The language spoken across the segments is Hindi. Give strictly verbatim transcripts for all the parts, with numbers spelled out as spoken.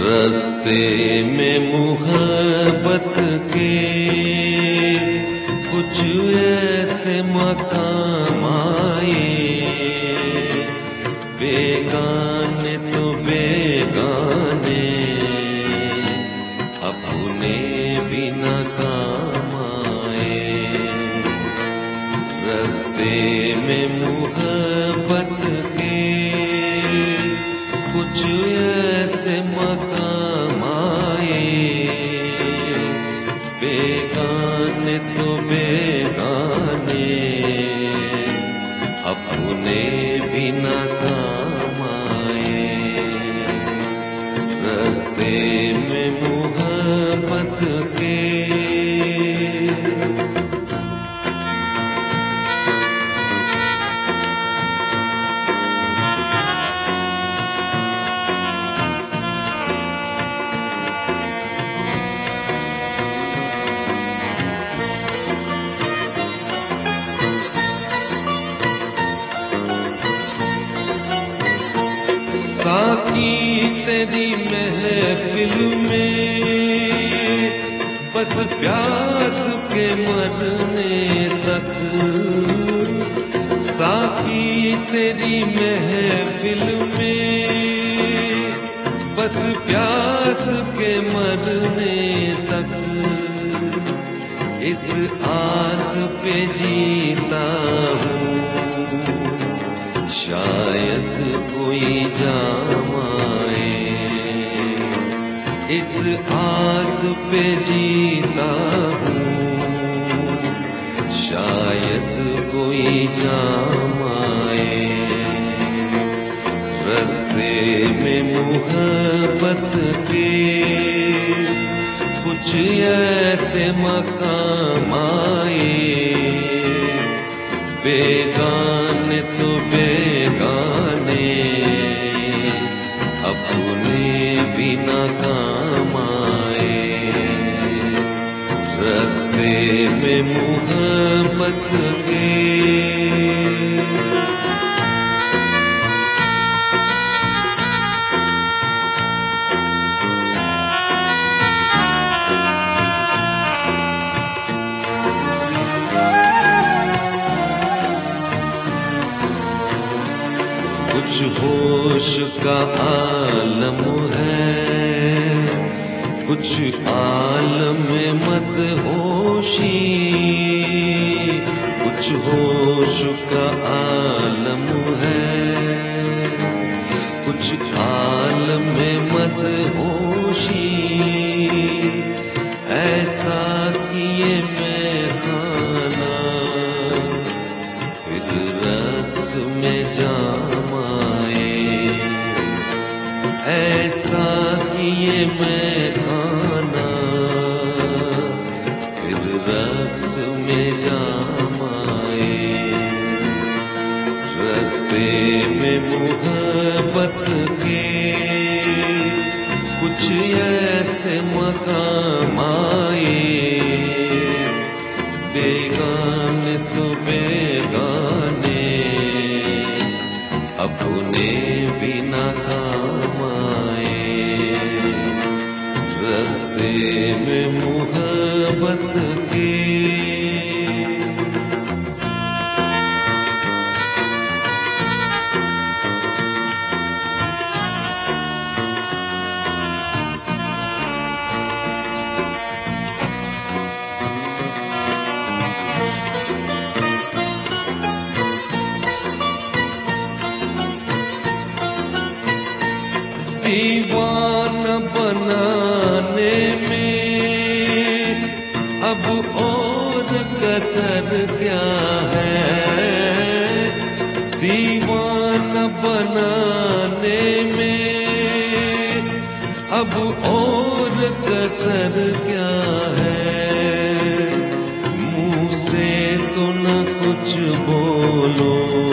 रास्ते में मुहब्बत के कुछ ऐसे मकाम आए, बेगाने तो बेगाने अपने भी न काम आए। रास्ते में मुहब्बत के कुछ ऐसे मकाम आए, बेगाने तो बेगाने अपने भी न काम आए। रास्ते में मुहब्बत के साकी तेरी महफिल में बस प्यास के मरने तक, साकी तेरी महफिल में बस प्यास के मरने तक, इस आस पे जीता हूँ शायद कोई जाम आए। इस आस पे जीता हूँ शायद कोई जाम आए। रास्ते में मुहब्बत के कुछ ऐसे मकाम आए, बेगाने तो बेगाने अपने भी न काम आए। रास्ते में मुहब्बत के कुछ होश का आलम है, कुछ आलम मत होशी। कुछ होश का आलम है, कुछ आलम मत होशी। ऐसा किए मैं खाना फिर रक्स में जाम आए। ऐसा किए मैं खाना फिर रक्स में जाम आए। रास्ते में मुहब्बत के कुछ ऐसे मकाम आए, बेगाने तो बेगाने अपने भी न काम आए। रास्ते में मुहब्बत के दीवाना बनाने में अब और कसर क्या है। दीवाना बनाने में अब और कसर क्या है। मुँह से तो न कुछ बोलो,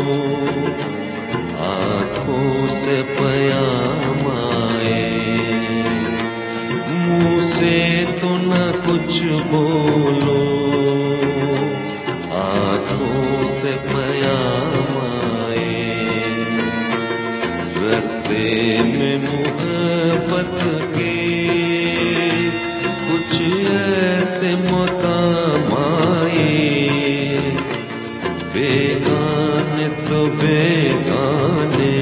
आँखों से प्याम आए। मुँह से तो न कुछ बोलो, आँखों से प्याम आए। रास्ते में मुहब्बत के बेगाने,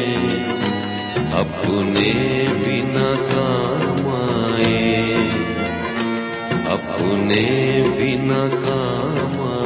अपने बिना काम आए, अपने बिना काम